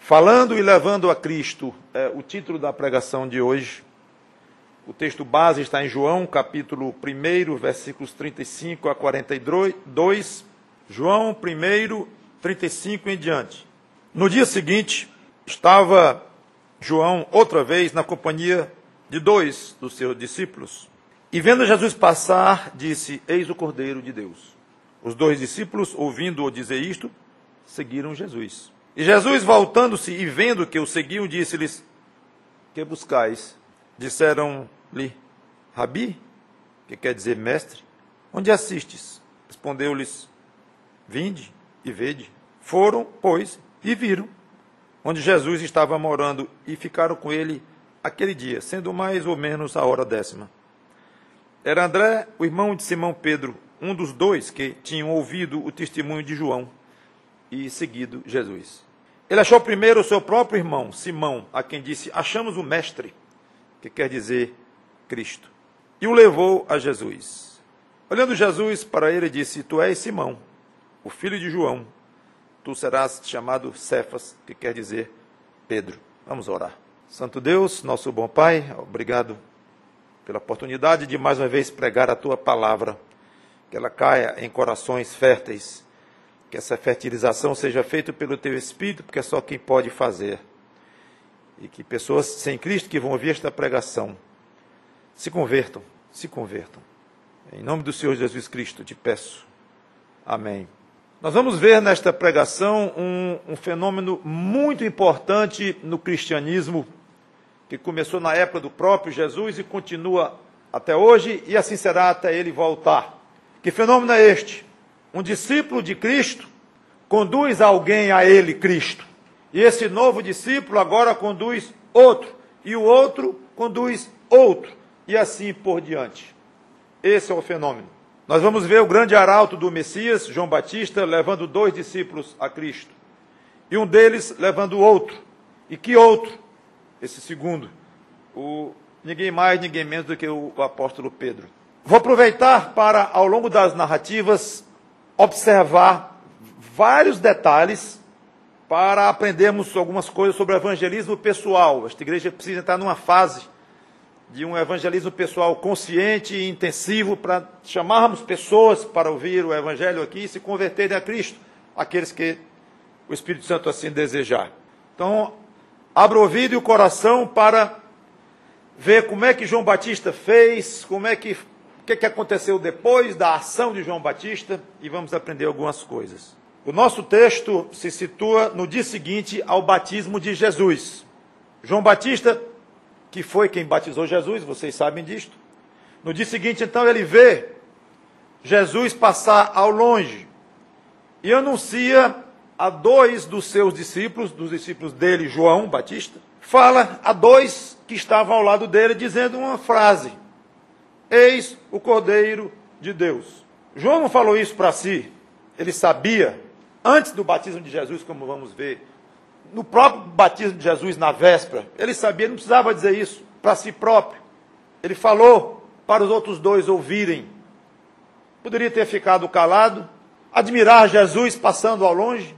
Falando e levando a Cristo, é o título da pregação de hoje. O texto base está em João, capítulo 1, versículos 35 a 42. João 1, 35 em diante. No dia seguinte, estava João outra vez na companhia de 2 dos seus discípulos. E vendo Jesus passar, disse: Eis o Cordeiro de Deus. Os 2 discípulos, ouvindo-o dizer isto, seguiram Jesus. E Jesus, voltando-se e vendo que o seguiam, disse-lhes: Que buscais? Disseram-lhe: Rabi, que quer dizer mestre, onde assistes? Respondeu-lhes: Vinde e vede. Foram, pois, e viram onde Jesus estava morando, e ficaram com ele aquele dia, sendo mais ou menos a hora 10ª. Era André, o irmão de Simão Pedro, um dos 2 que tinham ouvido o testemunho de João e seguido Jesus. Ele achou primeiro o seu próprio irmão, Simão, a quem disse: Achamos o mestre, que quer dizer Cristo, e o levou a Jesus. Olhando Jesus para ele, disse: Tu és Simão, o filho de João, tu serás chamado Cefas, que quer dizer Pedro. Vamos orar. Santo Deus, nosso bom Pai, obrigado pela oportunidade de mais uma vez pregar a Tua palavra, que ela caia em corações férteis, que essa fertilização seja feita pelo Teu Espírito, porque é só quem pode fazer. E que pessoas sem Cristo que vão ouvir esta pregação se convertam. Em nome do Senhor Jesus Cristo te peço. Amém. Nós vamos ver nesta pregação um fenômeno muito importante no cristianismo, que começou na época do próprio Jesus e continua até hoje, e assim será até ele voltar. Que fenômeno é este? Um discípulo de Cristo conduz alguém a ele, Cristo. E esse novo discípulo agora conduz outro. E o outro conduz outro. E assim por diante. Esse é o fenômeno. Nós vamos ver o grande arauto do Messias, João Batista, levando 2 discípulos a Cristo. E um deles levando o outro. E que outro? Esse segundo. Ninguém mais, ninguém menos do que o apóstolo Pedro. Vou aproveitar para, ao longo das narrativas, observar vários detalhes para aprendermos algumas coisas sobre o evangelismo pessoal. Esta igreja precisa entrar numa fase de um evangelismo pessoal consciente e intensivo para chamarmos pessoas para ouvir o evangelho aqui e se converterem a Cristo, aqueles que o Espírito Santo assim desejar. Então, abra o ouvido e o coração para ver como é que João Batista fez, o que aconteceu depois da ação de João Batista, e vamos aprender algumas coisas. O nosso texto se situa no dia seguinte ao batismo de Jesus. João Batista, que foi quem batizou Jesus, vocês sabem disto. No dia seguinte, então, ele vê Jesus passar ao longe e anuncia a 2 dos seus discípulos, dos discípulos dele, João Batista, fala a 2 que estavam ao lado dele, dizendo uma frase: Eis o Cordeiro de Deus. João não falou isso para si, ele sabia, antes do batismo de Jesus, como vamos ver, no próprio batismo de Jesus, na véspera, ele sabia, não precisava dizer isso para si próprio. Ele falou para os outros 2 ouvirem. Poderia ter ficado calado, admirar Jesus passando ao longe,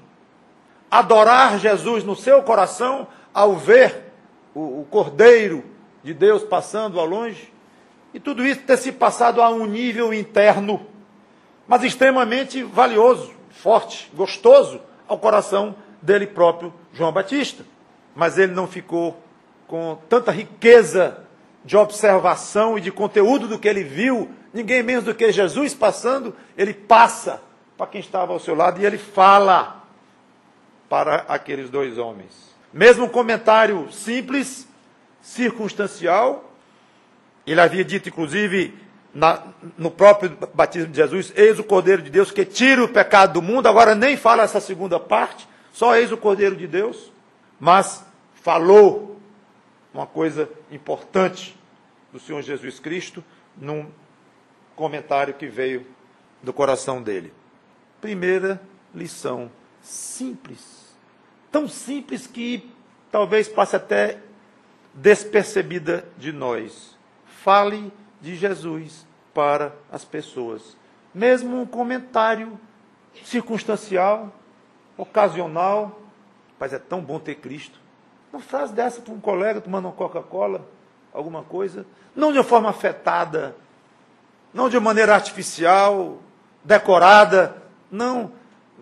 adorar Jesus no seu coração ao ver o Cordeiro de Deus passando ao longe. E tudo isso ter se passado a um nível interno, mas extremamente valioso, forte, gostoso ao coração dele próprio, João Batista. Mas ele não ficou com tanta riqueza de observação e de conteúdo do que ele viu, ninguém menos do que Jesus passando. Ele passa para quem estava ao seu lado e ele fala para aqueles 2 homens. Mesmo um comentário simples, circunstancial. Ele havia dito, inclusive, no próprio batismo de Jesus: Eis o Cordeiro de Deus que tira o pecado do mundo. Agora nem fala essa segunda parte, só eis o Cordeiro de Deus. Mas falou uma coisa importante do Senhor Jesus Cristo num comentário que veio do coração dele. Primeira lição, simples. Tão simples que talvez passe até despercebida de nós. Fale de Jesus para as pessoas. Mesmo um comentário circunstancial, ocasional, Mas é tão bom ter Cristo. Uma frase dessa para um colega tomando uma Coca-Cola, alguma coisa, não de uma forma afetada, não de uma maneira artificial, decorada, não.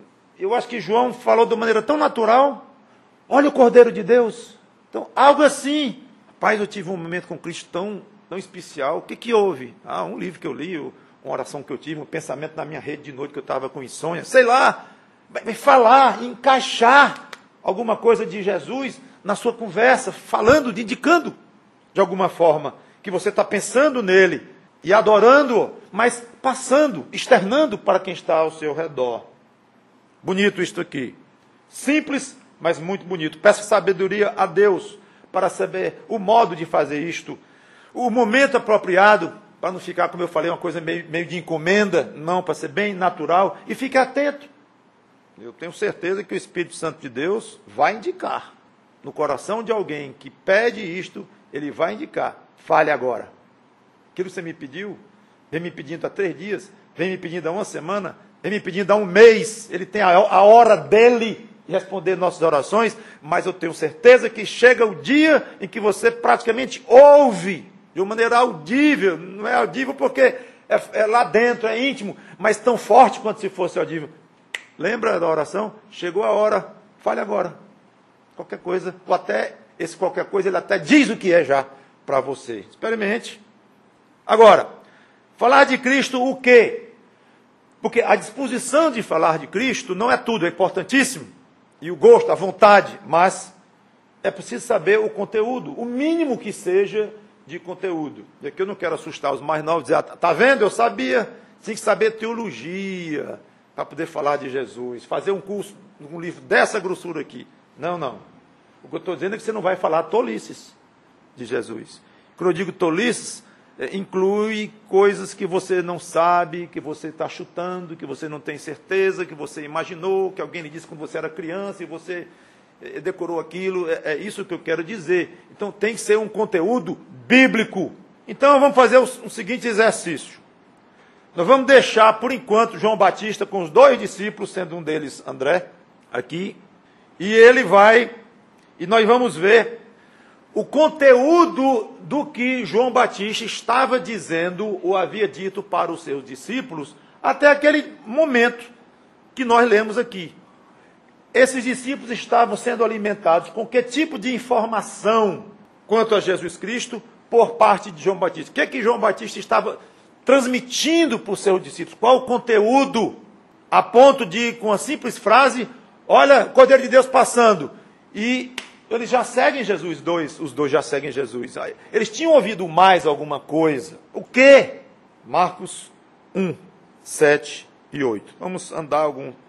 Eu acho que João falou de uma maneira tão natural. Olha o Cordeiro de Deus. Então, algo assim. Rapaz, eu tive um momento com Cristo tão especial. O que houve? Um livro que eu li, uma oração que eu tive, um pensamento na minha rede de noite que eu estava com insônia. Sei lá, vai falar, encaixar alguma coisa de Jesus na sua conversa, falando, indicando, de alguma forma, que você está pensando nele e adorando-o, mas passando, externando para quem está ao seu redor. Bonito isto aqui. Simples, mas muito bonito. Peço sabedoria a Deus para saber o modo de fazer isto, o momento apropriado, para não ficar, como eu falei, uma coisa meio de encomenda, não, para ser bem natural, e fique atento. Eu tenho certeza que o Espírito Santo de Deus vai indicar. No coração de alguém que pede isto, ele vai indicar. Fale agora. Aquilo que você me pediu, vem me pedindo há 3 dias, vem me pedindo há 1 semana, vem me pedindo há 1 mês. Ele tem a hora dele de responder nossas orações, mas eu tenho certeza que chega o dia em que você praticamente ouve, de uma maneira audível. Não é audível porque é lá dentro, é íntimo, mas tão forte quanto se fosse audível. Lembra da oração? Chegou a hora, fale agora. Qualquer coisa, ou até, esse qualquer coisa, ele até diz o que é já para você. Experimente. Agora, falar de Cristo o quê? Porque a disposição de falar de Cristo não é tudo, é importantíssimo. E o gosto, a vontade, mas é preciso saber o conteúdo, o mínimo que seja de conteúdo. E aqui eu não quero assustar os mais novos, dizer, está vendo, eu sabia, tinha que saber teologia para poder falar de Jesus, fazer um curso, um livro dessa grossura aqui. Não. O que eu estou dizendo é que você não vai falar tolices de Jesus. Quando eu digo tolices, inclui coisas que você não sabe, que você está chutando, que você não tem certeza, que você imaginou, que alguém lhe disse quando você era criança e você decorou aquilo. É isso que eu quero dizer. Então tem que ser um conteúdo bíblico. Então vamos fazer o seguinte exercício. Nós vamos deixar, por enquanto, João Batista com os 2 discípulos, sendo um deles André, aqui. E ele vai, e nós vamos ver o conteúdo do que João Batista estava dizendo ou havia dito para os seus discípulos até aquele momento que nós lemos aqui. Esses discípulos estavam sendo alimentados com que tipo de informação quanto a Jesus Cristo por parte de João Batista? O que João Batista estava transmitindo para os seus discípulos? Qual o conteúdo? A ponto de, com uma simples frase, olha, o Cordeiro de Deus passando. E eles já seguem Jesus, os dois já seguem Jesus. Eles tinham ouvido mais alguma coisa. O quê? Marcos 1, 7 e 8. Vamos andar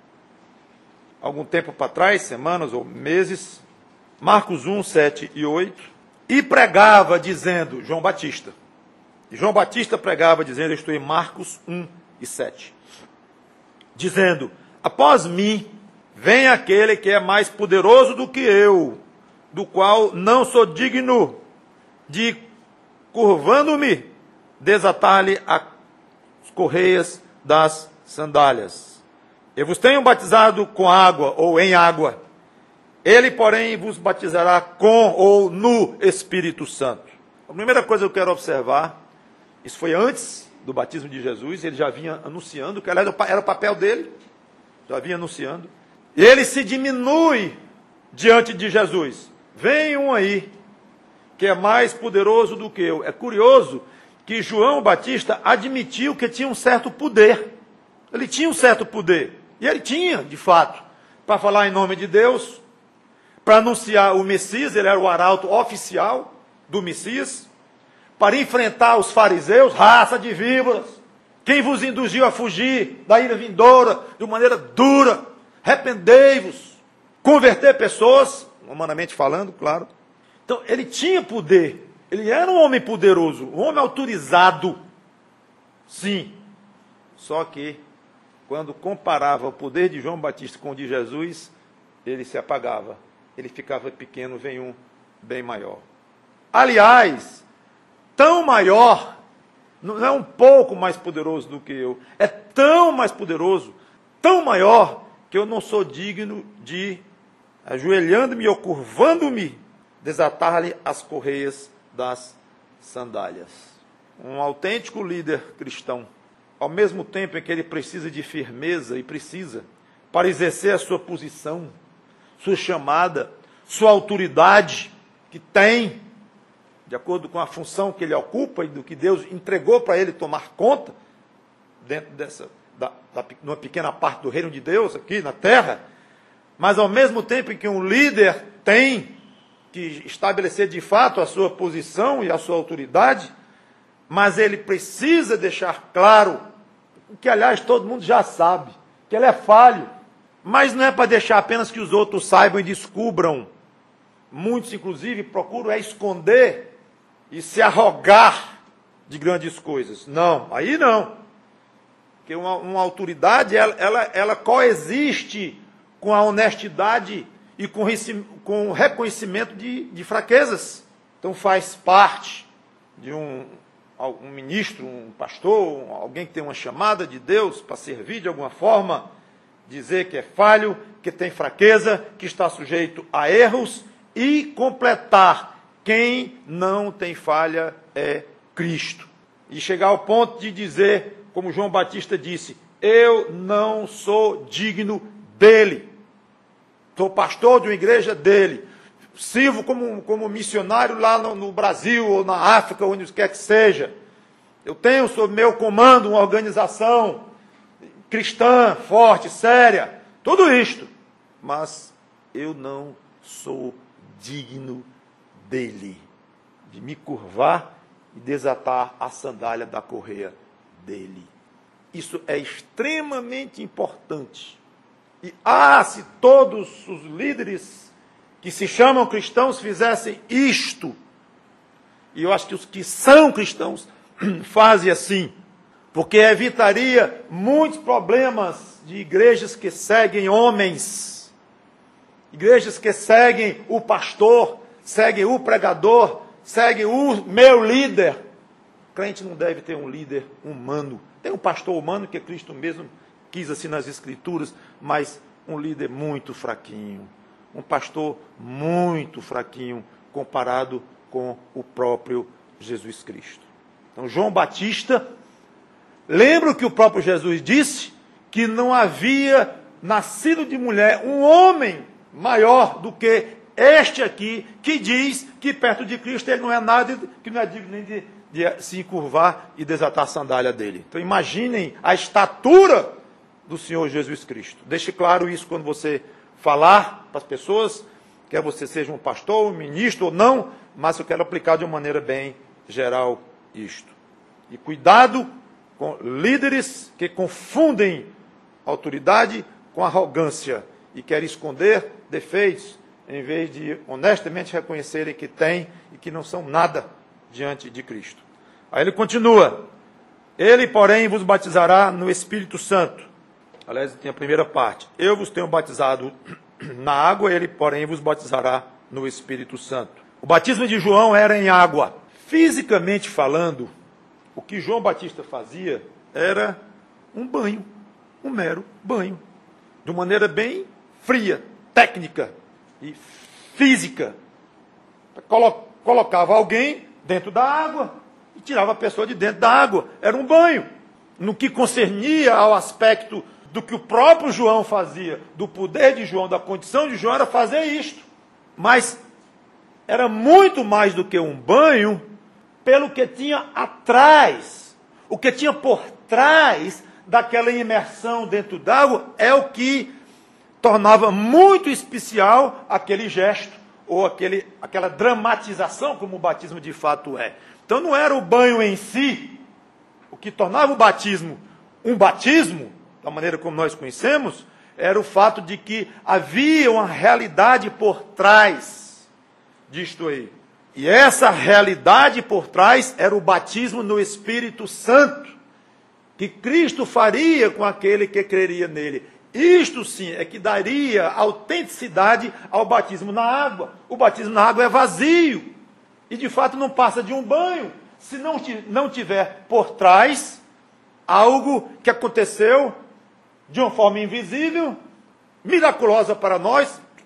algum tempo para trás, semanas ou meses. Marcos 1, 7 e 8. E pregava dizendo, João Batista. E João Batista pregava dizendo, estou em Marcos 1 e 7. Dizendo, após mim, vem aquele que é mais poderoso do que eu, do qual não sou digno de, curvando-me, desatar-lhe as correias das sandálias. Eu vos tenho batizado com água, ou em água. Ele, porém, vos batizará com ou no Espírito Santo. A primeira coisa que eu quero observar, isso foi antes do batismo de Jesus, ele já vinha anunciando, que era o papel dele, já vinha anunciando. Ele se diminui diante de Jesus. Vem um aí, que é mais poderoso do que eu. É curioso que João Batista admitiu que tinha um certo poder. Ele tinha um certo poder. E ele tinha, de fato, para falar em nome de Deus, para anunciar o Messias, ele era o arauto oficial do Messias, para enfrentar os fariseus, raça de víboras, quem vos induziu a fugir da ira vindoura, de maneira dura, arrependei-vos, converter pessoas, humanamente falando, claro. Então, ele tinha poder, ele era um homem poderoso, um homem autorizado, sim. Só que, quando comparava o poder de João Batista com o de Jesus, ele se apagava, ele ficava pequeno, vem um bem maior. Aliás, tão maior, não é um pouco mais poderoso do que eu, é tão mais poderoso, tão maior, que eu não sou digno de ajoelhando-me ou curvando-me, desatar-lhe as correias das sandálias. Um autêntico líder cristão, ao mesmo tempo em que ele precisa de firmeza e precisa, para exercer a sua posição, sua chamada, sua autoridade que tem, de acordo com a função que ele ocupa e do que Deus entregou para ele tomar conta, dentro numa pequena parte do reino de Deus aqui na terra, mas ao mesmo tempo em que um líder tem que estabelecer de fato a sua posição e a sua autoridade, mas ele precisa deixar claro, o que aliás todo mundo já sabe, que ele é falho, mas não é para deixar apenas que os outros saibam e descubram. Muitos, inclusive, procuram esconder e se arrogar de grandes coisas. Não, aí não. Porque uma autoridade, ela coexiste com a honestidade e com o reconhecimento de fraquezas. Então faz parte de um ministro, um pastor, alguém que tem uma chamada de Deus para servir de alguma forma, dizer que é falho, que tem fraqueza, que está sujeito a erros e completar: quem não tem falha é Cristo. E chegar ao ponto de dizer, como João Batista disse: eu não sou digno dele. Sou pastor de uma igreja dele. Sirvo como missionário lá no Brasil ou na África, onde quer que seja. Eu tenho sob meu comando uma organização cristã, forte, séria. Tudo isto. Mas eu não sou digno dele, de me curvar e desatar a sandália da correia dele. Isso é extremamente importante. E se todos os líderes que se chamam cristãos fizessem isto, e eu acho que os que são cristãos fazem assim, porque evitaria muitos problemas de igrejas que seguem homens, igrejas que seguem o pastor, seguem o pregador, seguem o meu líder. O crente não deve ter um líder humano. Tem um pastor humano que Cristo mesmo quis assim nas Escrituras, mas um líder muito fraquinho, um pastor muito fraquinho comparado com o próprio Jesus Cristo. Então João Batista, lembra que o próprio Jesus disse que não havia nascido de mulher um homem maior do que este aqui, que diz que perto de Cristo ele não é nada, que não é digno nem de se encurvar e desatar a sandália dele. Então imaginem a estatura do Senhor Jesus Cristo. Deixe claro isso quando você falar para as pessoas, quer você seja um pastor, um ministro ou não, mas eu quero aplicar de uma maneira bem geral isto. E cuidado com líderes que confundem autoridade com arrogância e querem esconder defeitos, em vez de honestamente reconhecerem que têm e que não são nada diante de Cristo. Aí ele continua: ele, porém, vos batizará no Espírito Santo. Aliás, tem a primeira parte: eu vos tenho batizado na água, ele, porém, vos batizará no Espírito Santo. O batismo de João era em água. Fisicamente falando, o que João Batista fazia era um banho, um mero banho, de maneira bem fria, técnica e física. Colocava alguém dentro da água e tirava a pessoa de dentro da água. Era um banho. No que concernia ao aspecto do que o próprio João fazia, do poder de João, da condição de João, era fazer isto. Mas era muito mais do que um banho, pelo que tinha atrás. O que tinha por trás daquela imersão dentro d'água é o que tornava muito especial aquele gesto, ou aquela dramatização, como o batismo de fato é. Então não era o banho em si, o que tornava o batismo um batismo, da maneira como nós conhecemos, era o fato de que havia uma realidade por trás disto aí. E essa realidade por trás era o batismo no Espírito Santo, que Cristo faria com aquele que creria nele. Isto sim é que daria autenticidade ao batismo na água. O batismo na água é vazio e de fato não passa de um banho, se não tiver por trás algo que aconteceu de uma forma invisível, miraculosa para nós,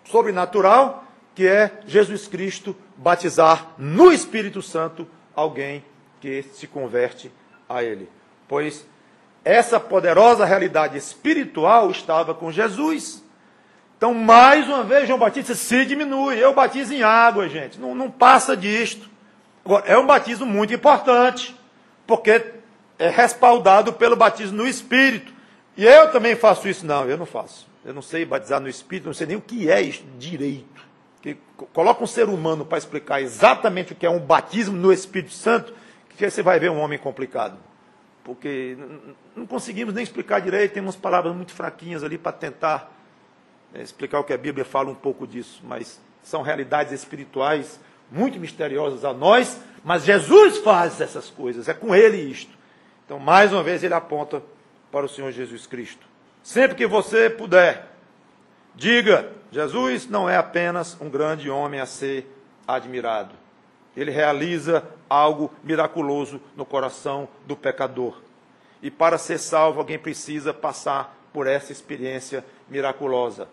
sobrenatural, que é Jesus Cristo batizar no Espírito Santo alguém que se converte a Ele. Pois essa poderosa realidade espiritual estava com Jesus. Então, mais uma vez, João Batista se diminui. Eu batizo em água, gente. Não passa disto. Agora, é um batismo muito importante, porque é respaldado pelo batismo no Espírito. E eu também faço isso? Não, eu não faço. Eu não sei batizar no Espírito, não sei nem o que é isso direito. Que coloca um ser humano para explicar exatamente o que é um batismo no Espírito Santo, que você vai ver um homem complicado. Porque não conseguimos nem explicar direito, tem umas palavras muito fraquinhas ali para tentar explicar o que a Bíblia fala um pouco disso, mas são realidades espirituais muito misteriosas a nós, mas Jesus faz essas coisas, é com Ele isto. Então, mais uma vez, ele aponta para o Senhor Jesus Cristo. Sempre que você puder, diga, Jesus não é apenas um grande homem a ser admirado. Ele realiza algo miraculoso no coração do pecador. E para ser salvo, alguém precisa passar por essa experiência miraculosa.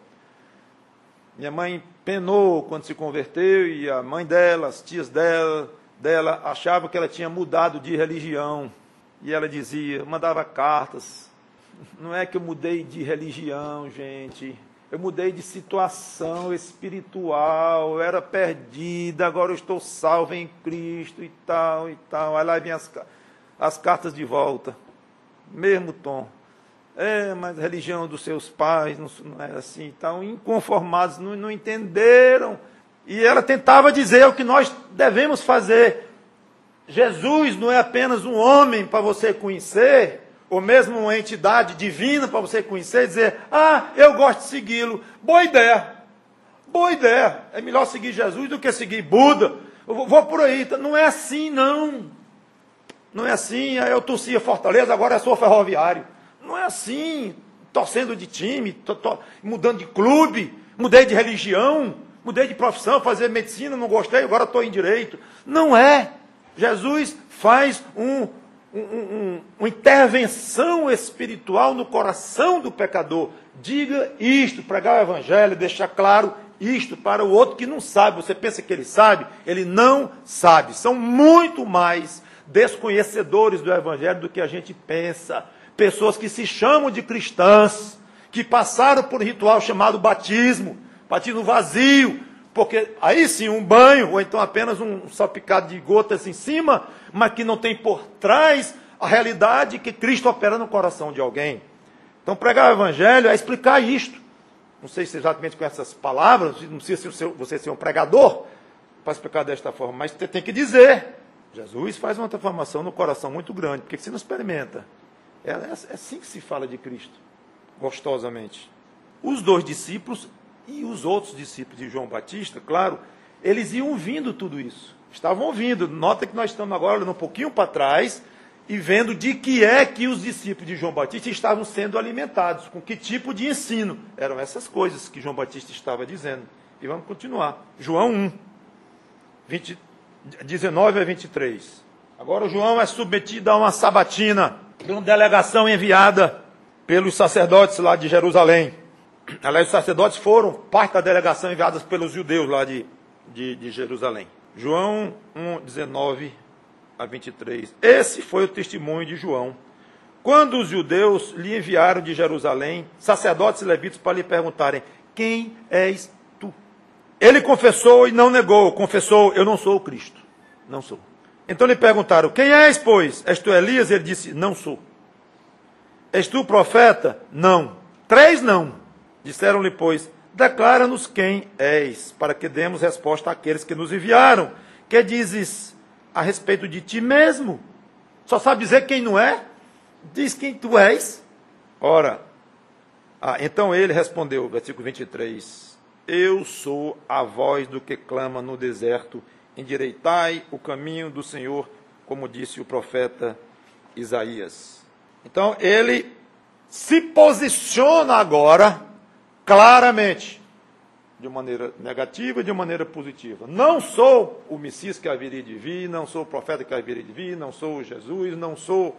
Minha mãe penou quando se converteu, e a mãe dela, as tias dela achavam que ela tinha mudado de religião. E ela dizia, mandava cartas. Não é que eu mudei de religião, gente. Eu mudei de situação espiritual, eu era perdida, agora eu estou salvo em Cristo e tal, e tal. Aí lá vem as cartas de volta. Mesmo tom. Mas a religião dos seus pais não era assim, estavam inconformados, não entenderam. E ela tentava dizer o que nós devemos fazer. Jesus não é apenas um homem para você conhecer, ou mesmo uma entidade divina para você conhecer e dizer, eu gosto de segui-lo. Boa ideia. Boa ideia. É melhor seguir Jesus do que seguir Buda. Eu vou por aí. Não é assim, não. Não é assim. Eu torcia Fortaleza, agora sou ferroviário. Não é assim, torcendo de time, mudando de clube, mudei de religião, mudei de profissão, fazer medicina, não gostei, agora estou em direito. Não é. Jesus faz uma intervenção espiritual no coração do pecador. Diga isto, pregar o evangelho, deixar claro isto para o outro que não sabe. Você pensa que ele sabe? Ele não sabe. São muito mais desconhecedores do evangelho do que a gente pensa. Pessoas que se chamam de cristãs, que passaram por um ritual chamado batismo vazio, porque aí sim um banho, ou então apenas um salpicado de gotas em cima, mas que não tem por trás a realidade que Cristo opera no coração de alguém. Então pregar o evangelho é explicar isto. Não sei se exatamente com essas palavras, não precisa você ser um pregador para explicar desta forma, mas você tem que dizer. Jesus faz uma transformação no coração muito grande, porque você não experimenta. É assim que se fala de Cristo, gostosamente. Os 2 discípulos e os outros discípulos de João Batista, claro, eles iam ouvindo tudo isso. Estavam ouvindo. Nota que nós estamos agora olhando um pouquinho para trás e vendo de que é que os discípulos de João Batista estavam sendo alimentados, com que tipo de ensino. Eram essas coisas que João Batista estava dizendo. E vamos continuar. João 1, 19 a 23. Agora o João é submetido a uma sabatina de uma delegação enviada pelos sacerdotes lá de Jerusalém. Aliás, os sacerdotes foram parte da delegação enviada pelos judeus lá de Jerusalém. João 1, 19 a 23. Esse foi o testemunho de João. Quando os judeus lhe enviaram de Jerusalém, sacerdotes e levitas, para lhe perguntarem, quem és tu? Ele confessou e não negou. Confessou, eu não sou o Cristo. Não sou. Então lhe perguntaram, quem és, pois? És tu Elias? Ele disse, não sou. És tu profeta? Não. 3 não. Disseram-lhe, pois, declara-nos quem és, para que demos resposta àqueles que nos enviaram. Que dizes a respeito de ti mesmo? Só sabe dizer quem não é? Diz quem tu és. Ora, então ele respondeu, versículo 23, eu sou a voz do que clama no deserto, endireitai o caminho do Senhor, como disse o profeta Isaías. Então, ele se posiciona agora, claramente, de maneira negativa e de maneira positiva. Não sou o Messias que haveria de vir, não sou o profeta que haveria de vir, não sou Jesus, não sou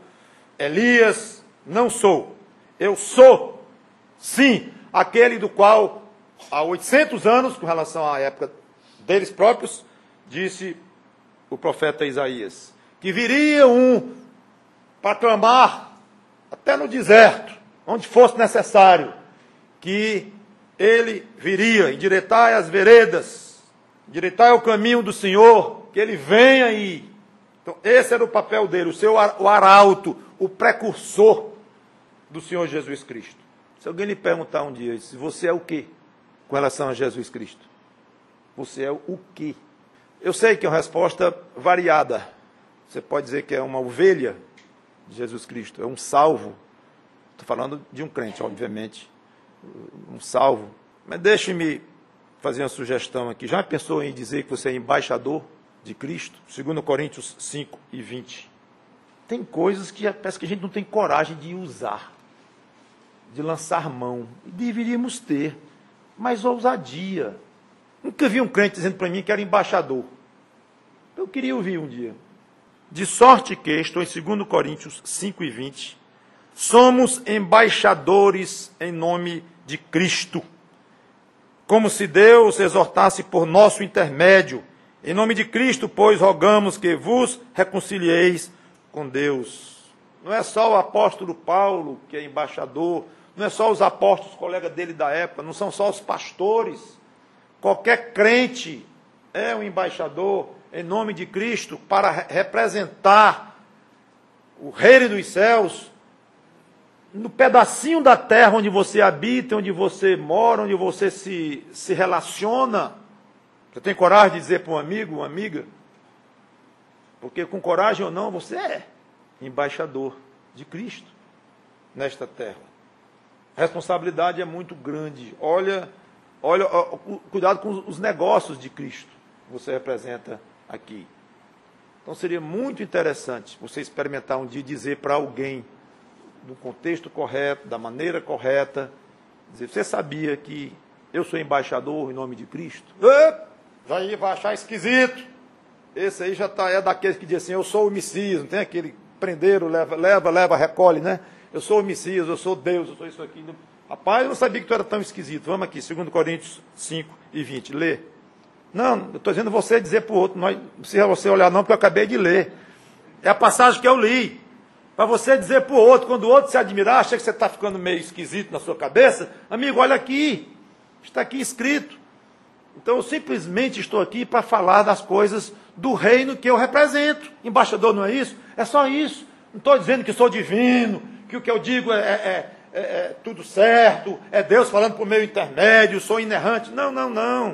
Elias, não sou. Eu sou, sim, aquele do qual há 800 anos, com relação à época deles próprios, disse o profeta Isaías, que viria um para clamar até no deserto, onde fosse necessário, que ele viria, endireitai as veredas, endireitai o caminho do Senhor, que ele venha aí. Então, esse era o papel dele, o arauto, o precursor do Senhor Jesus Cristo. Se alguém lhe perguntar um dia, se você é o quê com relação a Jesus Cristo? Você é o quê? Eu sei que é uma resposta variada. Você pode dizer que é uma ovelha de Jesus Cristo, é um salvo. Estou falando de um crente, obviamente, um salvo. Mas deixe-me fazer uma sugestão aqui. Já pensou em dizer que você é embaixador de Cristo? 2 Coríntios 5 e 20. Tem coisas que parece que a gente não tem coragem de usar, de lançar mão. Deveríamos ter, mas ousadia. Nunca vi um crente dizendo para mim que era embaixador. Eu queria ouvir um dia. De sorte que, estou em 2 Coríntios 5 e 20, somos embaixadores em nome de Cristo, como se Deus exortasse por nosso intermédio. Em nome de Cristo, pois, rogamos que vos reconcilieis com Deus. Não é só o apóstolo Paulo que é embaixador, não é só os apóstolos, colegas dele da época, não são só os pastores. Qualquer crente é um embaixador em nome de Cristo para representar o reino dos céus no pedacinho da terra onde você habita, onde você mora, onde você se relaciona. Você tem coragem de dizer para um amigo, uma amiga? Porque com coragem ou não, você é embaixador de Cristo nesta terra. A responsabilidade é muito grande. Olha, cuidado com os negócios de Cristo que você representa aqui. Então seria muito interessante você experimentar um dia dizer para alguém, no contexto correto, da maneira correta, dizer, você sabia que eu sou embaixador em nome de Cristo? Já vai achar esquisito. Esse aí já é daqueles que dizem assim, eu sou o Messias, não tem aquele prendeiro, leva, recolhe, né? Eu sou o Messias, eu sou Deus, eu sou isso aqui. Rapaz, eu não sabia que tu era tão esquisito. Vamos aqui, 2 Coríntios 5 e 20, lê. Não, eu estou dizendo você dizer para o outro, não precisa você olhar não, porque eu acabei de ler. É a passagem que eu li. Para você dizer para o outro, quando o outro se admirar, acha que você está ficando meio esquisito na sua cabeça, amigo, olha aqui, está aqui escrito. Então eu simplesmente estou aqui para falar das coisas do reino que eu represento. Embaixador não é isso? É só isso. Não estou dizendo que sou divino, que o que eu digo é tudo certo, é Deus falando por meu intermédio, sou inerrante. Não.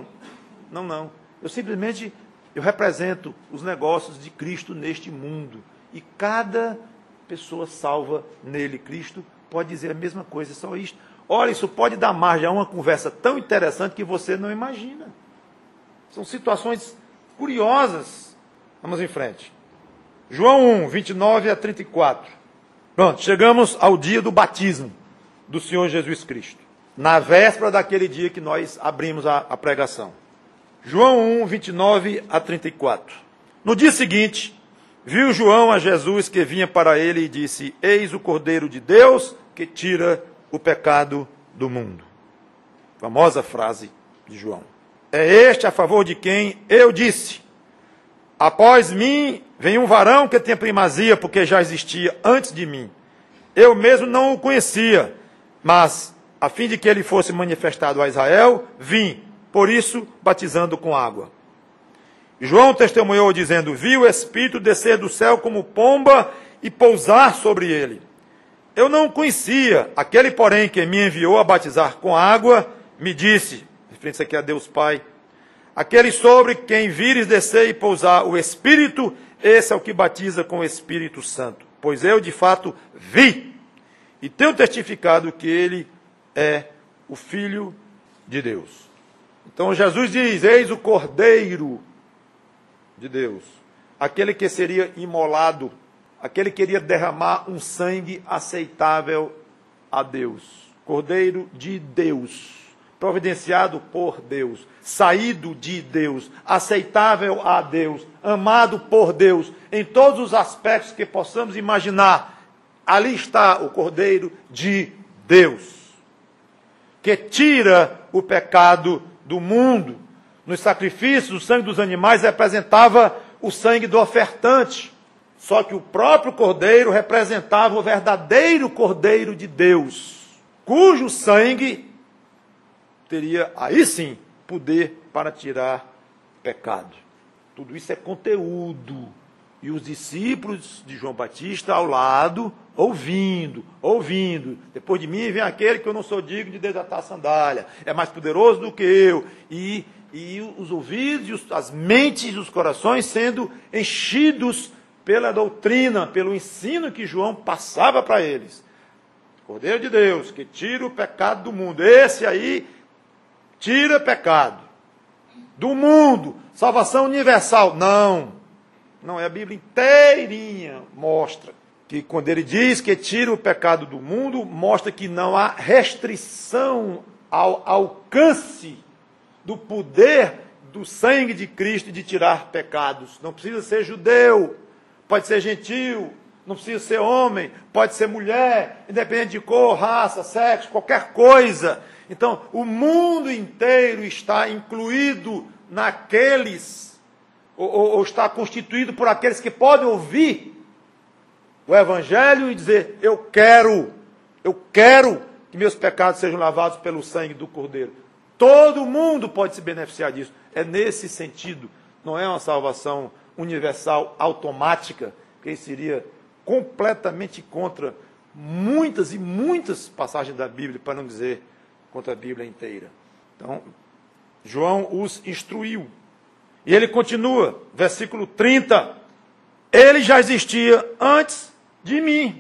Eu simplesmente represento os negócios de Cristo neste mundo. E cada pessoa salva nele, Cristo, pode dizer a mesma coisa, só isto. Olha, isso pode dar margem a uma conversa tão interessante que você não imagina. São situações curiosas. Vamos em frente. João 1, 29 a 34. Pronto, chegamos ao dia do batismo do Senhor Jesus Cristo. Na véspera daquele dia que nós abrimos a pregação. João 1, 29 a 34. No dia seguinte, viu João a Jesus que vinha para ele e disse, eis o Cordeiro de Deus que tira o pecado do mundo. Famosa frase de João. É este a favor de quem eu disse, após mim vem um varão que tem primazia, porque já existia antes de mim. Eu mesmo não o conhecia, mas a fim de que ele fosse manifestado a Israel, vim, por isso, batizando com água. João testemunhou dizendo, vi o Espírito descer do céu como pomba e pousar sobre ele. Eu não o conhecia, aquele, porém, que me enviou a batizar com água, me disse, referente aqui a Deus Pai, aquele sobre quem vires descer e pousar o Espírito, esse é o que batiza com o Espírito Santo. Pois eu, de fato, vi e tenho testificado que ele é o Filho de Deus. Então Jesus diz, eis o Cordeiro de Deus, aquele que seria imolado, aquele que iria derramar um sangue aceitável a Deus. Cordeiro de Deus, providenciado por Deus, saído de Deus, aceitável a Deus, amado por Deus, em todos os aspectos que possamos imaginar. Ali está o Cordeiro de Deus, que tira o pecado do mundo. Nos sacrifícios, o sangue dos animais representava o sangue do ofertante. Só que o próprio Cordeiro representava o verdadeiro Cordeiro de Deus, cujo sangue teria, aí sim, poder para tirar pecado. Tudo isso é conteúdo. E os discípulos de João Batista ao lado, ouvindo. Depois de mim vem aquele que eu não sou digno de desatar a sandália. É mais poderoso do que eu. E os ouvidos, as mentes e os corações sendo enchidos pela doutrina, pelo ensino que João passava para eles. Cordeiro de Deus, que tira o pecado do mundo. Esse aí tira pecado do mundo. Salvação universal. Não, é a Bíblia inteirinha mostra que quando ele diz que tira o pecado do mundo, mostra que não há restrição ao alcance do poder do sangue de Cristo de tirar pecados. Não precisa ser judeu, pode ser gentil, não precisa ser homem, pode ser mulher, independente de cor, raça, sexo, qualquer coisa. Então, o mundo inteiro está incluído naqueles, ou está constituído por aqueles que podem ouvir o Evangelho e dizer, eu quero que meus pecados sejam lavados pelo sangue do Cordeiro. Todo mundo pode se beneficiar disso. É nesse sentido, não é uma salvação universal, automática, que seria completamente contra muitas e muitas passagens da Bíblia, para não dizer contra a Bíblia inteira. Então, João os instruiu. E ele continua, versículo 30. Ele já existia antes de mim.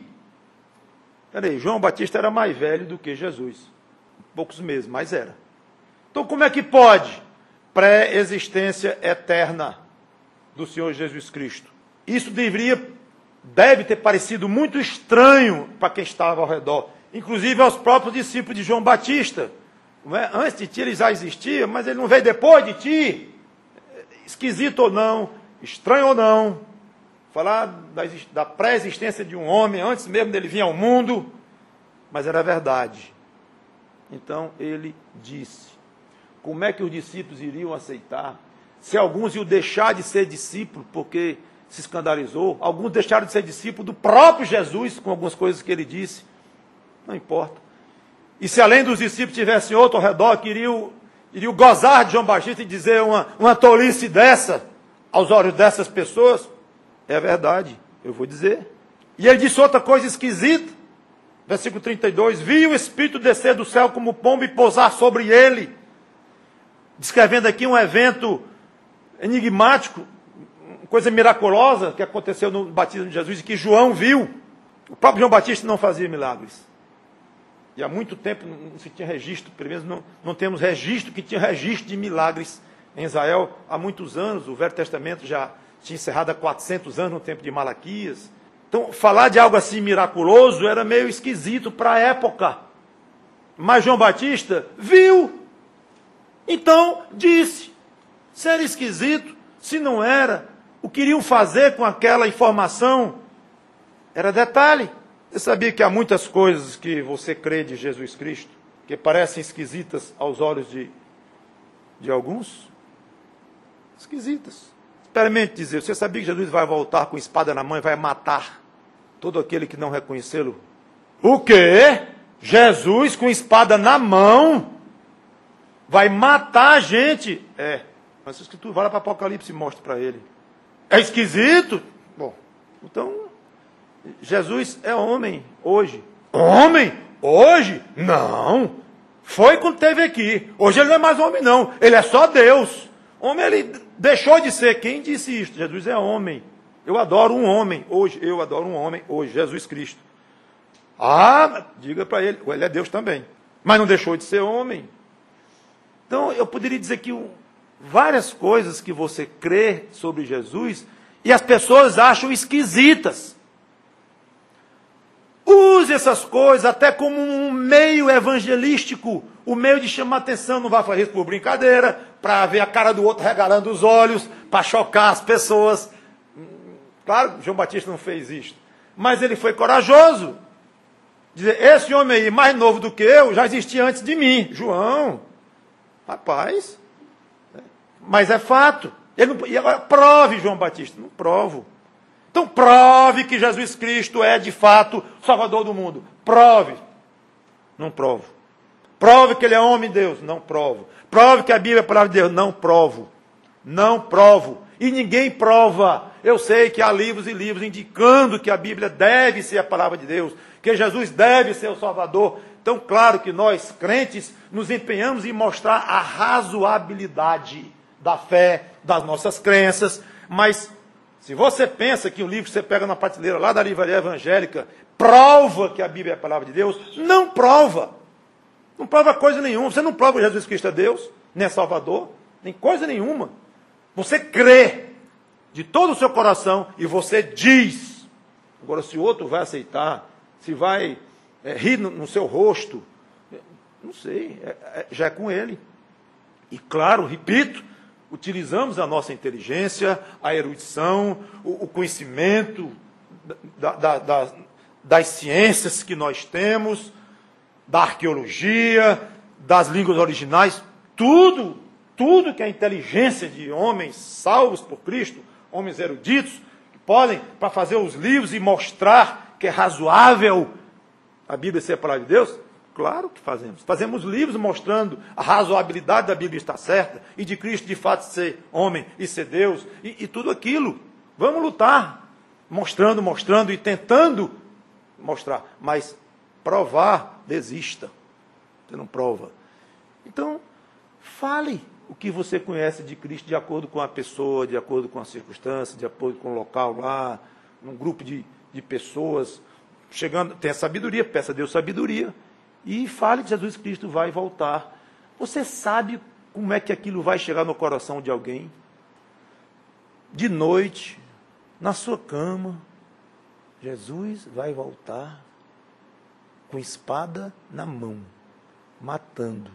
Peraí, João Batista era mais velho do que Jesus. Poucos meses, mas era. Então, como é que pode? Pré-existência eterna do Senhor Jesus Cristo. Isso deve ter parecido muito estranho para quem estava ao redor, inclusive aos próprios discípulos de João Batista. Não é? Antes de ti ele já existia, mas ele não veio depois de ti. Esquisito ou não, estranho ou não, falar da pré-existência de um homem antes mesmo dele vir ao mundo, mas era verdade. Então ele disse. Como é que os discípulos iriam aceitar? Se alguns iam deixar de ser discípulos porque se escandalizou, alguns deixaram de ser discípulos do próprio Jesus, com algumas coisas que ele disse, não importa. E se além dos discípulos tivessem outro ao redor que iriam gozar de João Batista e dizer uma tolice dessa, aos olhos dessas pessoas, é verdade, eu vou dizer. E ele disse outra coisa esquisita, versículo 32, vi o Espírito descer do céu como pombo e pousar sobre ele, descrevendo aqui um evento enigmático, coisa miraculosa que aconteceu no batismo de Jesus e que João viu. O próprio João Batista não fazia milagres. E há muito tempo não se tinha registro, pelo menos não temos registro que tinha registro de milagres em Israel há muitos anos. O Velho Testamento já tinha encerrado há 400 anos no tempo de Malaquias. Então, falar de algo assim miraculoso era meio esquisito para a época. Mas João Batista viu. Então, disse. Se era esquisito, se não era, o que iriam fazer com aquela informação era detalhe. Você sabia que há muitas coisas que você crê de Jesus Cristo, que parecem esquisitas aos olhos de alguns? Esquisitas. Experimente dizer, você sabia que Jesus vai voltar com espada na mão e vai matar todo aquele que não reconhecê-lo? O quê? Jesus com espada na mão vai matar a gente? É. Mas a Escritura vai lá para Apocalipse e mostra para ele. É esquisito? Bom, então, Jesus é homem hoje. Homem? Hoje? Não. Foi quando esteve aqui. Hoje ele não é mais homem, não. Ele é só Deus. Homem, ele deixou de ser. Quem disse isso? Jesus é homem. Eu adoro um homem hoje. Eu adoro um homem hoje. Jesus Cristo. Ah, diga para ele. Ele é Deus também. Mas não deixou de ser homem. Então, eu poderia dizer que várias coisas que você crê sobre Jesus e as pessoas acham esquisitas. Use essas coisas até como um meio evangelístico, o meio de chamar atenção. Não vai fazer isso por brincadeira, para ver a cara do outro regalando os olhos, para chocar as pessoas. Claro, João Batista não fez isso, mas ele foi corajoso. Dizer, esse homem aí, mais novo do que eu, já existia antes de mim. João, rapaz, mas é fato. Ele não, e agora, prove, João Batista. Não provo. Então prove que Jesus Cristo é, de fato, Salvador do mundo. Prove. Não provo. Prove que ele é homem de Deus. Não provo. Prove que a Bíblia é a palavra de Deus. Não provo. Não provo. E ninguém prova. Eu sei que há livros e livros indicando que a Bíblia deve ser a palavra de Deus, que Jesus deve ser o Salvador. Então, claro que nós, crentes, nos empenhamos em mostrar a razoabilidade da fé, das nossas crenças, mas se você pensa que o livro que você pega na prateleira lá da livraria evangélica prova que a Bíblia é a palavra de Deus, não prova. Não prova coisa nenhuma. Você não prova que Jesus Cristo é Deus, nem é Salvador, nem coisa nenhuma. Você crê de todo o seu coração e você diz. Agora, se o outro vai aceitar, se vai rir no seu rosto, não sei, já é com ele. E claro, repito, utilizamos a nossa inteligência, a erudição, o conhecimento das ciências que nós temos, da arqueologia, das línguas originais, tudo que é inteligência de homens salvos por Cristo, homens eruditos, que podem, para fazer os livros e mostrar que é razoável a Bíblia ser a palavra de Deus, claro que fazemos. Fazemos livros mostrando a razoabilidade da Bíblia estar certa e de Cristo de fato ser homem e ser Deus e tudo aquilo. Vamos lutar, mostrando e tentando mostrar. Mas provar, desista. Você não prova. Então, fale o que você conhece de Cristo de acordo com a pessoa, de acordo com a circunstância, de acordo com o local lá, num grupo de pessoas. Chegando, tenha sabedoria, peça a Deus sabedoria. E fale que Jesus Cristo vai voltar. Você sabe como é que aquilo vai chegar no coração de alguém? De noite, na sua cama, Jesus vai voltar com espada na mão, matando.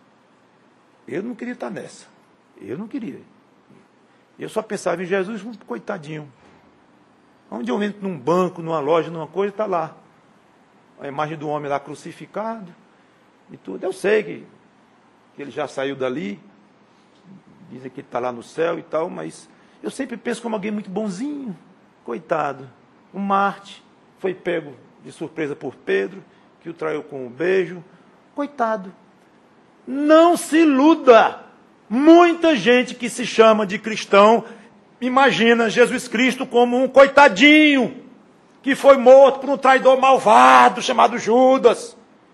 Eu não queria estar nessa. Eu não queria. Eu só pensava em Jesus, coitadinho. Onde eu entro num banco, numa loja, numa coisa, está lá. A imagem do homem lá crucificado e tudo. Eu sei que ele já saiu dali, dizem que ele está lá no céu e tal, mas eu sempre penso como alguém muito bonzinho, coitado. Um Marte foi pego de surpresa por Pedro, que o traiu com um beijo. Coitado. Não se iluda. Muita gente que se chama de cristão imagina Jesus Cristo como um coitadinho que foi morto por um traidor malvado chamado Judas,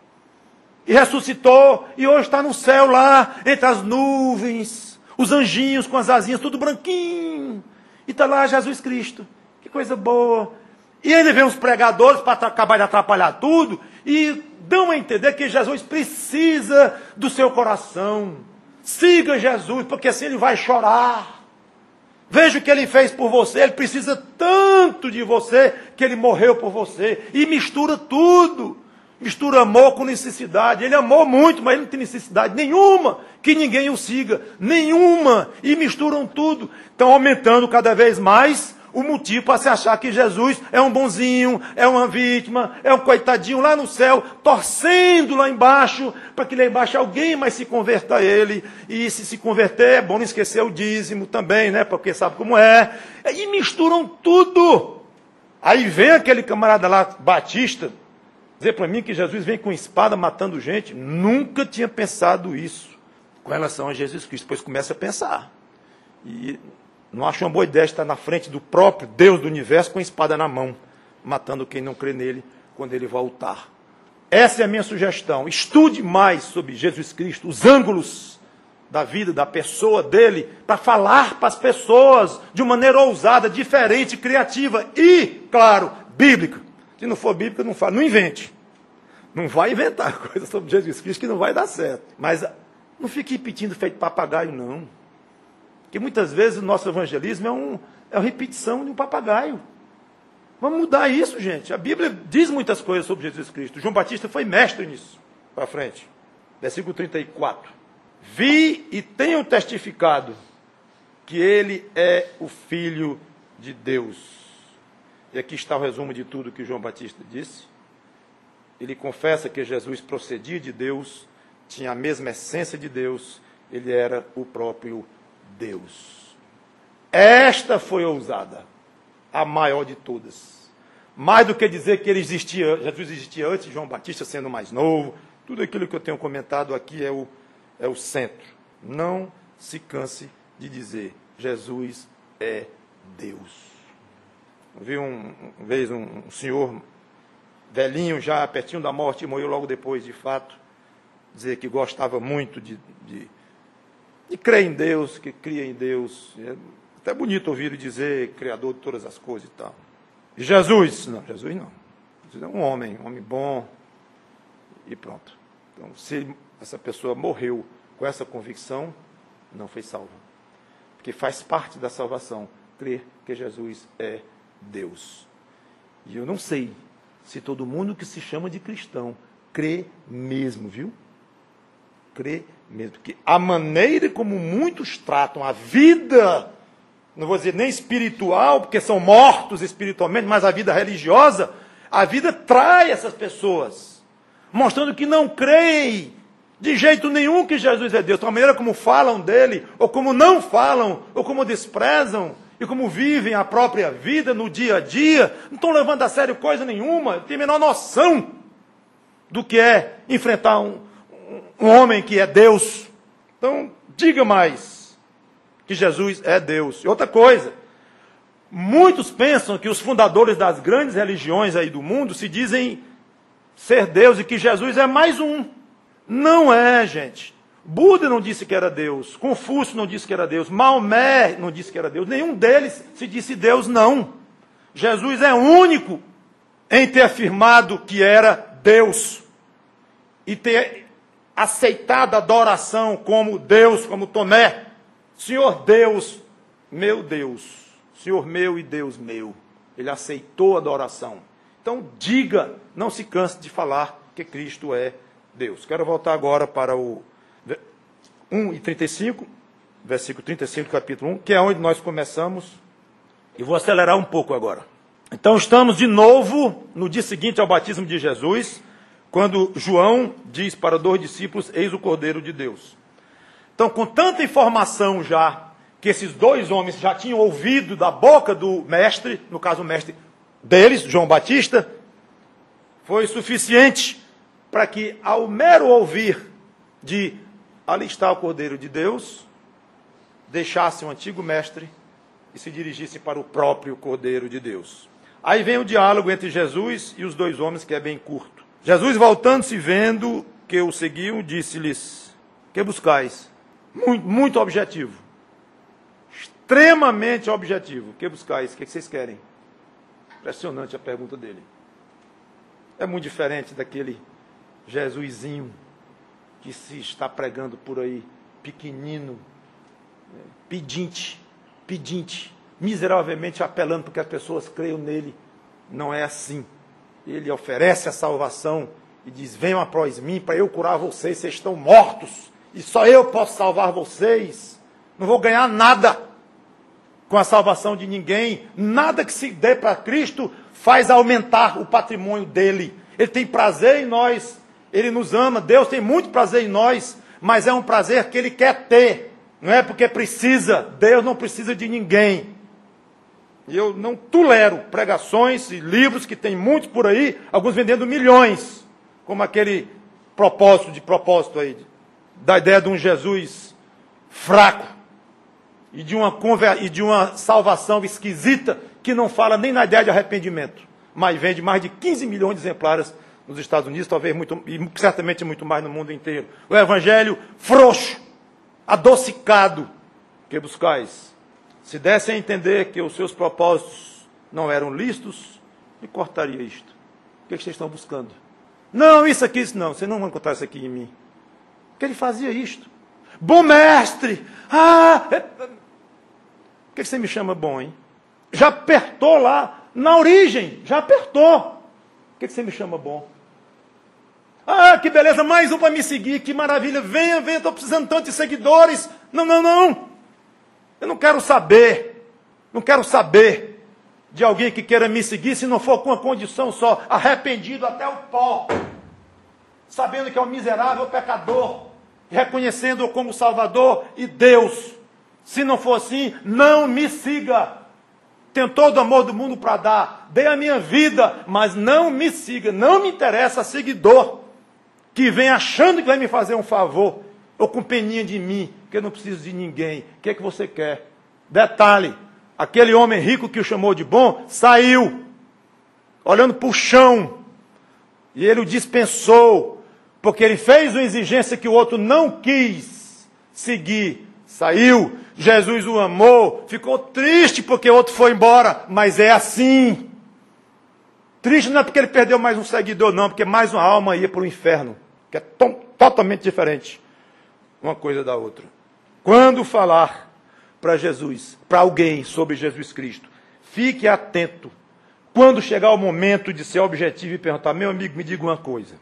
e ressuscitou, e hoje está no céu lá, entre as nuvens, os anjinhos com as asinhas, tudo branquinho, e está lá Jesus Cristo, que coisa boa. E ele vem os pregadores para acabar de atrapalhar tudo, e dão a entender que Jesus precisa do seu coração. Siga Jesus, porque assim ele vai chorar. Veja o que ele fez por você, ele precisa tanto de você, que ele morreu por você. E mistura tudo. Mistura amor com necessidade. Ele amou muito, mas ele não tem necessidade nenhuma que ninguém o siga. Nenhuma. E misturam tudo. Estão aumentando cada vez mais o motivo para se achar que Jesus é um bonzinho, é uma vítima, é um coitadinho lá no céu, torcendo lá embaixo, para que lá embaixo alguém mais se converta a ele. E se converter, é bom não esquecer o dízimo também, né? Porque sabe como é. E misturam tudo. Aí vem aquele camarada lá, Batista, dizer para mim que Jesus vem com espada matando gente. Nunca tinha pensado isso com relação a Jesus Cristo. Depois começa a pensar. E não acho uma boa ideia estar na frente do próprio Deus do universo com a espada na mão, matando quem não crê nele quando ele voltar. Essa é a minha sugestão. Estude mais sobre Jesus Cristo, os ângulos da vida, da pessoa dele, para falar para as pessoas de uma maneira ousada, diferente, criativa e, claro, bíblica. Se não for bíblica, não fala, não invente. Não vai inventar coisa sobre Jesus Cristo que não vai dar certo. Mas não fique repetindo feito papagaio, não. Porque muitas vezes o nosso evangelismo é uma repetição de um papagaio. Vamos mudar isso, gente. A Bíblia diz muitas coisas sobre Jesus Cristo. João Batista foi mestre nisso. Para frente. Versículo 34. Vi e tenho testificado que ele é o Filho de Deus. E aqui está o resumo de tudo que João Batista disse. ele confessa que Jesus procedia de Deus, tinha a mesma essência de Deus, ele era o próprio Deus. Esta foi ousada, a maior de todas. Mais do que dizer que Jesus existia antes de João Batista sendo mais novo, tudo aquilo que eu tenho comentado aqui é o centro. Não se canse de dizer, Jesus é Deus. Eu vi uma vez um senhor velhinho, já pertinho da morte, morreu logo depois, de fato, dizer que gostava muito de crer em Deus, que cria em Deus. É até bonito ouvir dizer, Criador de todas as coisas e tal. E Jesus? Não, Jesus não. Jesus é um homem bom e pronto. Então, se essa pessoa morreu com essa convicção, não foi salva. Porque faz parte da salvação crer que Jesus é Deus. E eu não sei se todo mundo que se chama de cristão crê mesmo, viu? Crê mesmo. Porque a maneira como muitos tratam a vida, não vou dizer nem espiritual, porque são mortos espiritualmente, mas a vida religiosa, a vida trai essas pessoas, mostrando que não creem de jeito nenhum que Jesus é Deus. Então, a maneira como falam dele, ou como não falam, ou como desprezam, e como vivem a própria vida no dia a dia, não estão levando a sério coisa nenhuma, não tem a menor noção do que é enfrentar um homem que é Deus. Então, diga mais que Jesus é Deus. E outra coisa, muitos pensam que os fundadores das grandes religiões aí do mundo se dizem ser Deus e que Jesus é mais um. Não é, gente. Buda não disse que era Deus, Confúcio não disse que era Deus, Maomé não disse que era Deus, nenhum deles se disse Deus, não. Jesus é único em ter afirmado que era Deus e ter aceitado a adoração como Deus, como Tomé. Senhor Deus, Senhor meu e Deus meu. Ele aceitou a adoração. Então diga, não se canse de falar que Cristo é Deus. Quero voltar agora para o 1:35, versículo 35 do capítulo 1, que é onde nós começamos, e vou acelerar um pouco agora. Então estamos de novo no dia seguinte ao batismo de Jesus, quando João diz para 2 discípulos, eis o Cordeiro de Deus. Então, com tanta informação já, que esses 2 homens já tinham ouvido da boca do mestre, no caso o mestre deles, João Batista, foi suficiente para que, ao mero ouvir de ali está o Cordeiro de Deus, deixasse o antigo mestre e se dirigisse para o próprio Cordeiro de Deus. Aí vem o diálogo entre Jesus e os 2 homens, que é bem curto. Jesus, voltando-se, vendo que o seguiam, disse-lhes, que buscais? Muito objetivo. Extremamente objetivo. Que buscais? O que vocês querem? Impressionante a pergunta dele. É muito diferente daquele Jesusinho que se está pregando por aí, pequenino, pedinte, miseravelmente apelando para que as pessoas creiam nele. Não é assim. Ele oferece a salvação e diz, venham após mim para eu curar vocês, vocês estão mortos, e só eu posso salvar vocês. Não vou ganhar nada com a salvação de ninguém, nada que se dê para Cristo faz aumentar o patrimônio dele. Ele tem prazer em nós, ele nos ama, Deus tem muito prazer em nós, mas é um prazer que ele quer ter, não é porque precisa. Deus não precisa de ninguém. E eu não tolero pregações e livros que tem muitos por aí, alguns vendendo milhões, como aquele propósito aí, da ideia de um Jesus fraco e de uma salvação esquisita que não fala nem na ideia de arrependimento, mas vende mais de 15 milhões de exemplares nos Estados Unidos, talvez e certamente muito mais no mundo inteiro. O evangelho frouxo, adocicado, que buscais. Se dessem a entender que os seus propósitos não eram lícitos, me cortaria isto. O que vocês estão buscando? Não, isso aqui, isso não. Vocês não vão encontrar isso aqui em mim. Porque ele fazia isto. Bom mestre! Por que você me chama bom, hein? Já apertou lá, na origem, já apertou. Por que você me chama bom? Ah, que beleza, mais um para me seguir, que maravilha. Venha, estou precisando tanto de seguidores. Não. Eu não quero saber de alguém que queira me seguir, se não for com uma condição só, arrependido até o pó. sabendo que é um miserável pecador, reconhecendo-o como Salvador e Deus. Se não for assim, não me siga. Tenho todo o amor do mundo para dar, dei a minha vida, mas não me siga. Não me interessa seguidor que vem achando que vai me fazer um favor, ou com peninha de mim, que eu não preciso de ninguém. O que é que você quer? Detalhe, aquele homem rico que o chamou de bom, saiu, olhando para o chão, e ele o dispensou, porque ele fez uma exigência que o outro não quis seguir. Saiu, Jesus o amou, ficou triste porque o outro foi embora, mas é assim. Triste não é porque ele perdeu mais um seguidor, não, porque mais uma alma ia para o inferno, que é totalmente diferente uma coisa da outra. Quando falar para Jesus, para alguém sobre Jesus Cristo, fique atento. Quando chegar o momento de ser objetivo e perguntar, meu amigo, me diga uma coisa.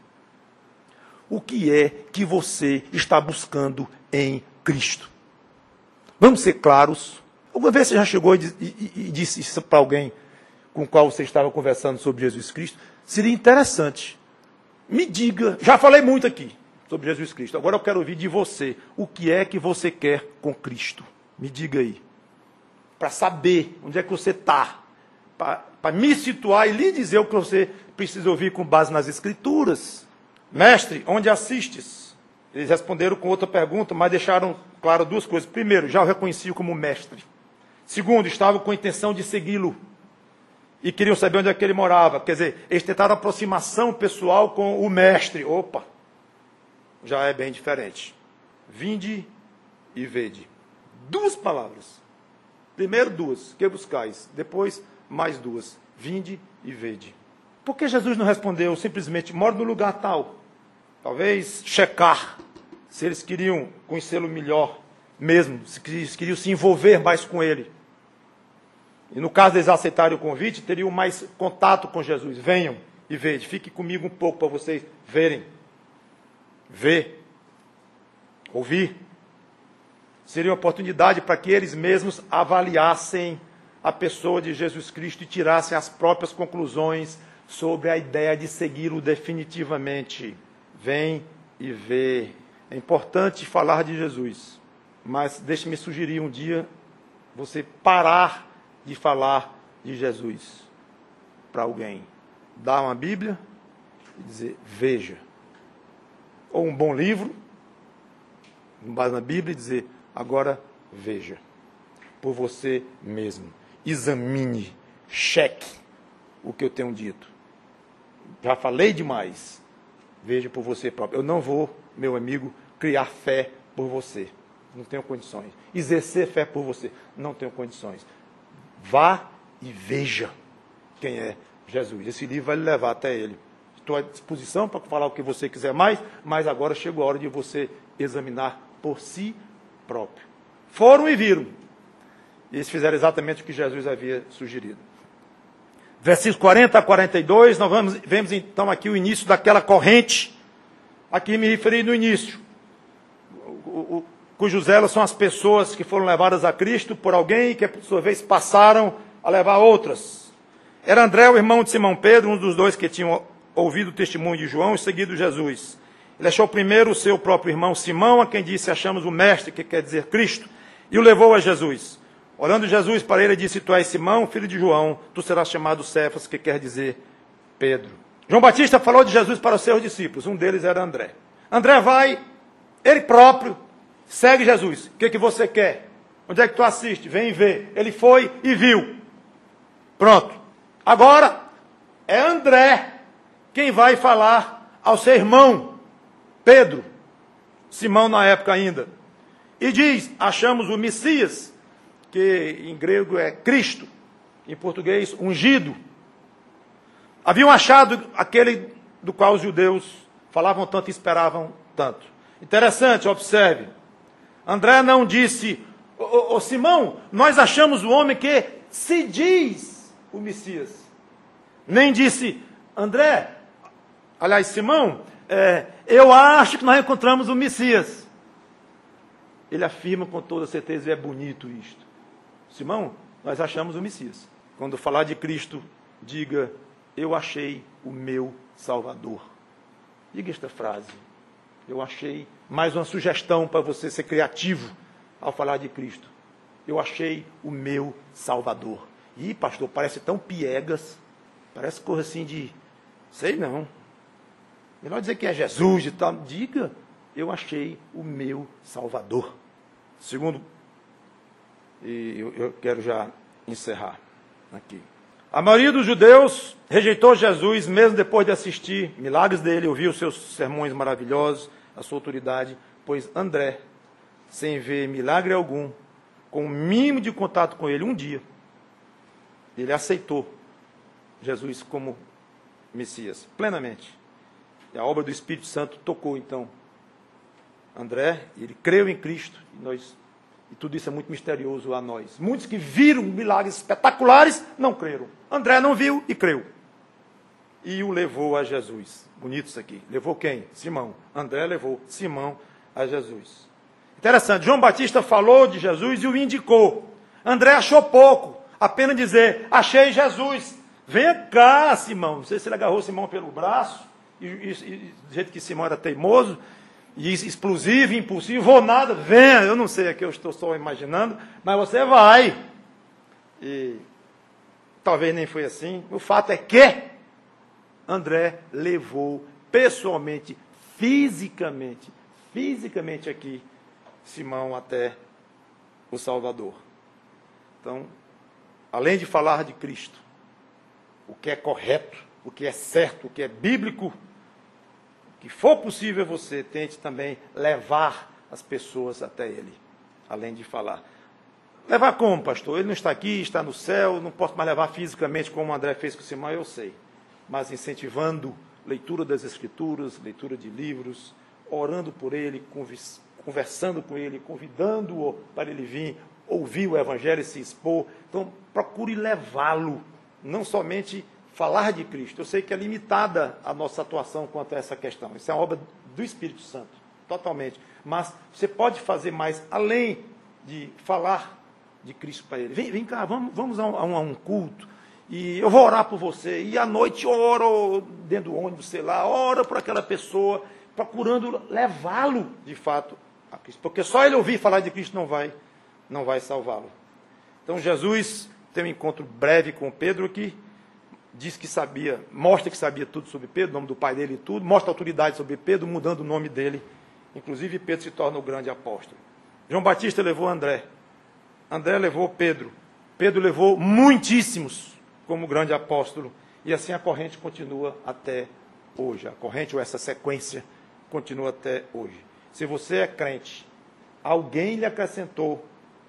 O que é que você está buscando em Cristo? Vamos ser claros. Alguma vez você já chegou e disse isso para alguém com o qual você estava conversando sobre Jesus Cristo? Seria interessante. Me diga, já falei muito aqui sobre Jesus Cristo. Agora eu quero ouvir de você. O que é que você quer com Cristo? Me diga aí. Para saber onde é que você está. Para me situar e lhe dizer o que você precisa ouvir com base nas Escrituras. Mestre, onde assistes? Eles responderam com outra pergunta, mas deixaram claro duas coisas. Primeiro, já o reconheciam como mestre. Segundo, estavam com a intenção de segui-lo. E queriam saber onde é que ele morava. Quer dizer, eles tentaram aproximação pessoal com o mestre. Opa, já é bem diferente. Vinde e vede. Duas palavras. Primeiro duas, que buscais. Depois mais duas. Vinde e vede. Por que Jesus não respondeu simplesmente, moro no lugar tal? Talvez checar se eles queriam conhecê-lo melhor mesmo, se eles queriam se envolver mais com ele. E no caso deles aceitarem o convite, teriam mais contato com Jesus. Venham e vejam. Fique comigo um pouco para vocês verem. Ver. Ouvir. Seria uma oportunidade para que eles mesmos avaliassem a pessoa de Jesus Cristo e tirassem as próprias conclusões sobre a ideia de segui-lo definitivamente. Vem e vê. É importante falar de Jesus, mas deixe-me sugerir um dia você parar de falar de Jesus para alguém. Dar uma Bíblia e dizer, veja. Ou um bom livro, com base na Bíblia, e dizer, agora veja. Por você mesmo. Examine, cheque o que eu tenho dito. Já falei demais. Veja por você próprio. Eu não vou, meu amigo, criar fé por você. Não tenho condições. Exercer fé por você. Não tenho condições. Vá e veja quem é Jesus. Esse livro vai lhe levar até ele. Estou à disposição para falar o que você quiser mais, mas agora chegou a hora de você examinar por si próprio. Foram e viram. E eles fizeram exatamente o que Jesus havia sugerido. Versículos 40 a 42, nós vemos então aqui o início daquela corrente, a que me referi no início, cujos elos são as pessoas que foram levadas a Cristo por alguém que, por sua vez, passaram a levar outras. Era André, o irmão de Simão Pedro, um dos dois que tinham ouvido o testemunho de João e seguido Jesus. Ele achou primeiro o seu próprio irmão Simão, a quem disse, achamos o mestre, que quer dizer Cristo, e o levou a Jesus. Olhando Jesus para ele, disse, tu és Simão, filho de João, tu serás chamado Cefas, que quer dizer Pedro. João Batista falou de Jesus para os seus discípulos, um deles era André. André vai, ele próprio, segue Jesus. O que você quer? Onde é que tu assiste? Vem ver. Ele foi e viu. Pronto. Agora, é André quem vai falar ao seu irmão, Pedro, Simão na época ainda. E diz, achamos o Messias, que em grego é Cristo, em português, ungido. Haviam achado aquele do qual os judeus falavam tanto e esperavam tanto. Interessante, observe. André não disse, ô Simão, nós achamos o homem que se diz o Messias. Nem disse, André, aliás, Simão, eu acho que nós encontramos o Messias. Ele afirma com toda certeza, e é bonito isto. Simão, nós achamos o Messias. Quando falar de Cristo, diga, eu achei o meu Salvador. Diga esta frase. Eu achei mais uma sugestão para você ser criativo ao falar de Cristo. Eu achei o meu Salvador. Ih, pastor, parece tão piegas. Parece coisa assim de... Sei não. Melhor dizer que é Jesus e tal. Diga, eu achei o meu Salvador. Segundo, e eu quero já encerrar aqui. A maioria dos judeus rejeitou Jesus, mesmo depois de assistir milagres dele, ouvir os seus sermões maravilhosos, a sua autoridade, pois André, sem ver milagre algum, com o mínimo de contato com ele, um dia, ele aceitou Jesus como Messias, plenamente. E a obra do Espírito Santo tocou, então, André, ele creu em Cristo, e tudo isso é muito misterioso a nós. Muitos que viram milagres espetaculares, não creram. André não viu e creu. E o levou a Jesus. Bonito isso aqui. Levou quem? Simão. André levou Simão a Jesus. Interessante, João Batista falou de Jesus e o indicou. André achou pouco, apenas dizer, achei Jesus. Venha cá, Simão. Não sei se ele agarrou Simão pelo braço, e do jeito que Simão era teimoso, e explosivo, impulsivo, ou nada, venha, eu não sei, aqui eu estou só imaginando, mas você vai. E talvez nem foi assim. O fato é que André levou pessoalmente, fisicamente aqui, Simão até o Salvador. Então, além de falar de Cristo, o que é correto, o que é certo, o que é bíblico, que for possível você tente também levar as pessoas até Ele, além de falar. Levar como, pastor? Ele não está aqui, está no céu, não posso mais levar fisicamente como o André fez com o Simão, eu sei. Mas incentivando leitura das Escrituras, leitura de livros, orando por ele, conversando com ele, convidando-o para ele vir, ouvir o Evangelho e se expor. Então, procure levá-lo, não somente falar de Cristo. Eu sei que é limitada a nossa atuação quanto a essa questão. Isso é uma obra do Espírito Santo, totalmente. Mas você pode fazer mais, além de falar de Cristo para ele. Vem cá, vamos a um culto, e eu vou orar por você. E à noite oro dentro do ônibus, sei lá, oro por aquela pessoa, procurando levá-lo, de fato, a Cristo. Porque só ele ouvir falar de Cristo não vai salvá-lo. Então Jesus tem um encontro breve com Pedro aqui, diz que sabia, mostra que sabia tudo sobre Pedro, o nome do pai dele e tudo, mostra autoridade sobre Pedro, mudando o nome dele. Inclusive Pedro se torna o grande apóstolo. João Batista levou André. André levou Pedro. Pedro levou muitíssimos como grande apóstolo. E assim a corrente continua até hoje. A corrente ou essa sequência continua até hoje. Se você é crente, alguém lhe acrescentou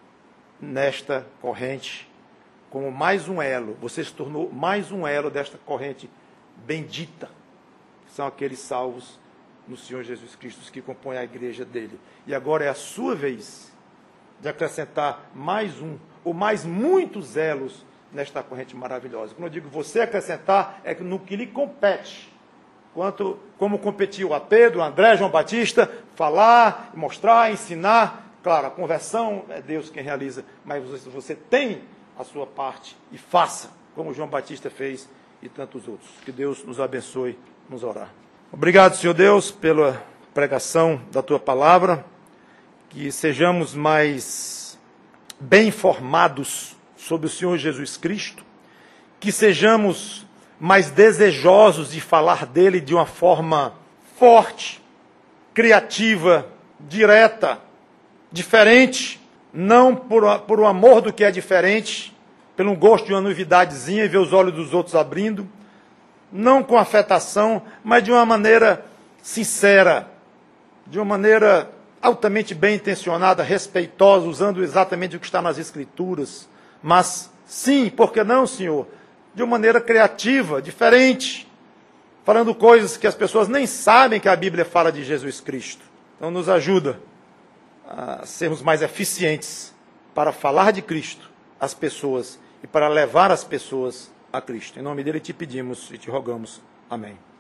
nesta corrente como mais um elo. Você se tornou mais um elo desta corrente bendita. São aqueles salvos no Senhor Jesus Cristo que compõem a igreja dele. E agora é a sua vez de acrescentar mais um, ou mais muitos elos nesta corrente maravilhosa. Quando eu digo você acrescentar, é no que lhe compete. Como competiu a Pedro, a André, João Batista, falar, mostrar, ensinar. Claro, a conversão é Deus quem realiza, mas você tem a sua parte e faça, como João Batista fez e tantos outros. Que Deus nos abençoe. Vamos orar. Obrigado, Senhor Deus, pela pregação da Tua palavra, que sejamos mais bem informados sobre o Senhor Jesus Cristo, que sejamos mais desejosos de falar dele de uma forma forte, criativa, direta, diferente, não por o amor do que é diferente, pelo gosto de uma novidadezinha e ver os olhos dos outros abrindo, não com afetação, mas de uma maneira sincera, de uma maneira altamente bem intencionada, respeitosa, usando exatamente o que está nas Escrituras, mas sim, por que não, Senhor, de uma maneira criativa, diferente, falando coisas que as pessoas nem sabem que a Bíblia fala de Jesus Cristo. Então nos ajuda a sermos mais eficientes para falar de Cristo às pessoas e para levar as pessoas a Cristo. Em nome dele te pedimos e te rogamos. Amém.